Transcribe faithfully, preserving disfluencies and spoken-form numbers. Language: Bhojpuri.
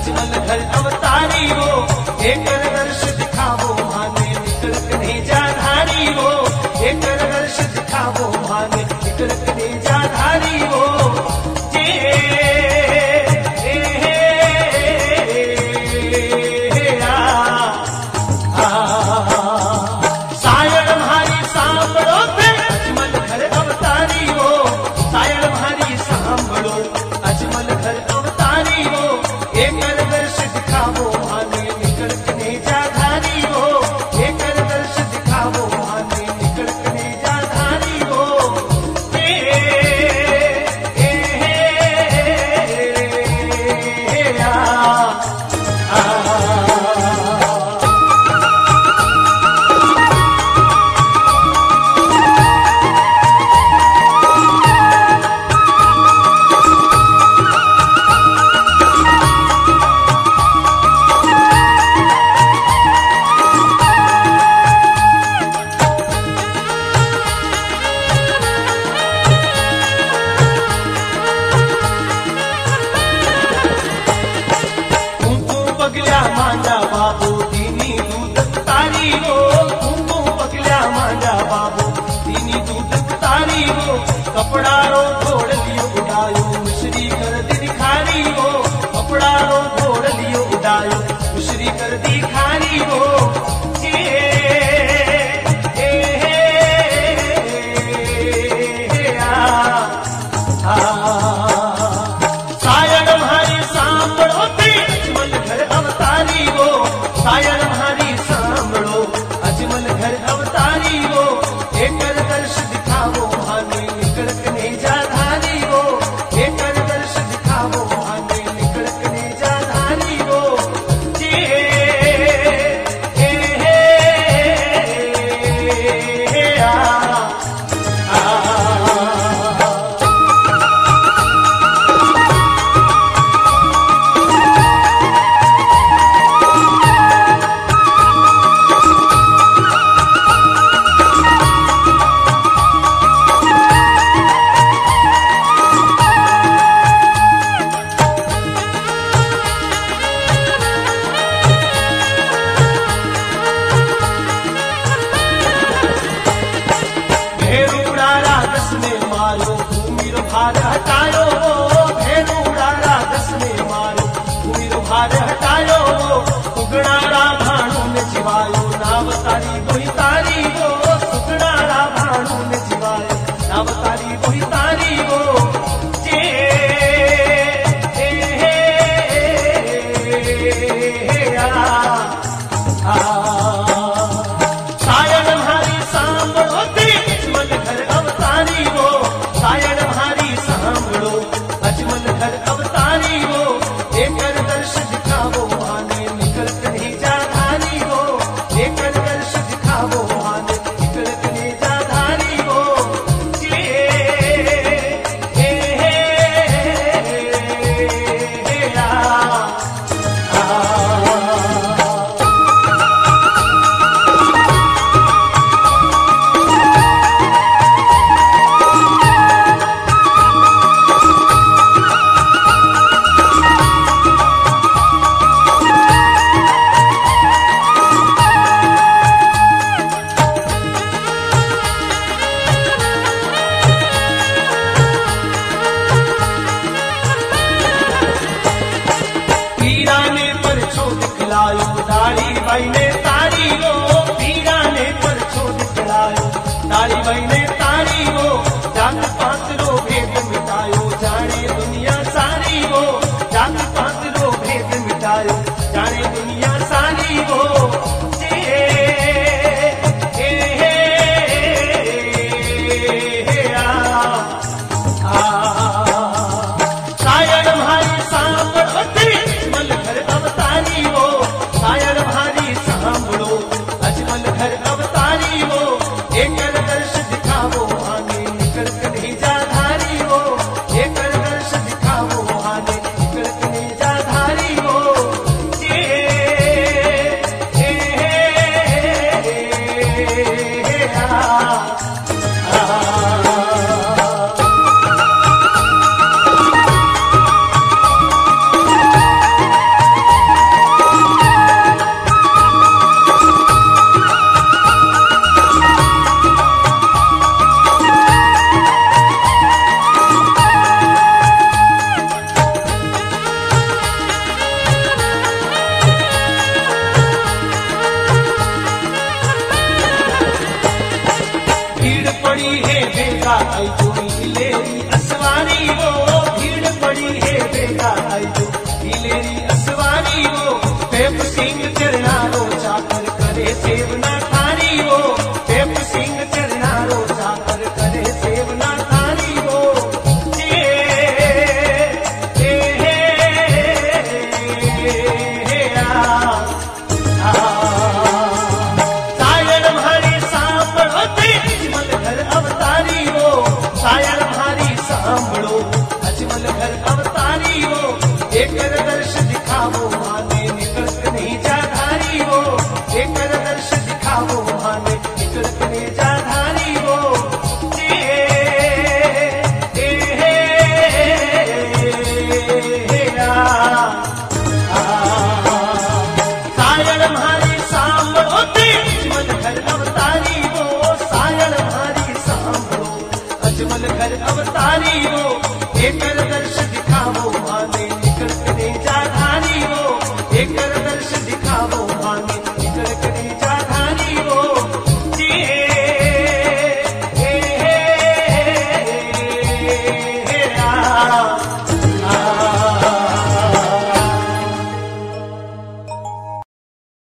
अजमल घर अवतारी हो, एक दर्श दिखावो माने निकल कनेजा धारी हो, एक दर्श दिखावो माने निकल कनेजा धारी हो। जे ए, ए, ए, आ, आ, सायण म्हारी सांभळो ते अजमल घर अवतारी हो, सायण म्हारी सांभळो अजमल घर अवतारी हो, एक दर्श दिखावो माने निकल कनेजा धारी हो, एक दर्श दिखावो माने निकल कनेजा धारी हो। ए, ए, ए, आ, आ, पगल्या माझ्या बाबू तिनी दूध तारी हो, कुंकू पगल्या माझ्या बाबू तिनी दूध तारी हो, कपड़ा रो छोड़ लियो उड़ायो मिश्री कर दी दिखारी हो, कपड़ा रो छोड़ लियो उड़ायो मिश्री कर दी खारी हो। ए, ए, ए, आ, आ, सायण म्हारी सांभळो ते अजमल घर अवतारी हो, सायण म्हारी सांभळो अजमल घर अवतारी हो, एक दर्श दिखावो माने निकल कनेजा धारी हो, एक दर्श दिखावो माने निकल कनेजा धारी हो। जे ए, ए, आ, आ, भेरूड़ा रागस में मारो भूमि रो भार हटायो, भेरूड़ा रागस में मारो भूमि रो भार हटायो, सुगणारा भाणु ने जिवायो नाव तारी बोही तारी हो, सुगणारा भाणु ने जिवायो नाव तारी बोही तारी हो। जे ए, ए, आ, आ, सायण म्हारी सांभळो ते अजमल घर अवतारी हो, सायण म्हारी सांभळो अजमल घर अवतारी हो, एक दर्श दिखावो माने निकल कनेजा धारी हो, एक दर्श दिखावो माने निकल कनेजा धारी हो। जे ए, ए, आ, आ, पीरा ने परछो दिखलायो दाढ़ी बाई ने तारी हो, पीरा ने परछो दिखलायो दाढ़ी बाई ने तारी हो, जात पात रो भेद मिटायो जाने दुनिया सारी हो, जात पात रो भेद मिटायो जाने दुनिया सारी हो। जे ए, ए, आ, आ, सायण म्हारी सांभळो ते अजमल घर अवतारी हो, सायण म्हारी सांभळो अजमल घर अवतारी हो, एक दर्श दिखावो माने निकल कनेजा धारी हो, एक दर्श दिखावो माने निकल कनेजा धारी हो। जे अवतारी वो पेप सिंह चरणारो जाकर करे सेवना थारी वो पेप सिंह चरणारो जाकर करे सेवना थारी वो ए, ए, ए, ए, आ, आ, सायर भारी सांभळो ते अजमल घर अवतारी वो सायर भारी सांभळो अजमल घर अवतारी वो एक दर्श दिखावो माने निकलत नहीं जाधारी वो एक दर्श दिखावो माने निकलत नहीं जाधारी वो ए, ए, ए, आ, आ, सायर भारी सांभळो ते अजमल घर अवतारी वो सायर भारी सांभळो अजमल घर अवतारी वो एक दर्श दिखावो माने निकलत नहीं जाधारी वो एक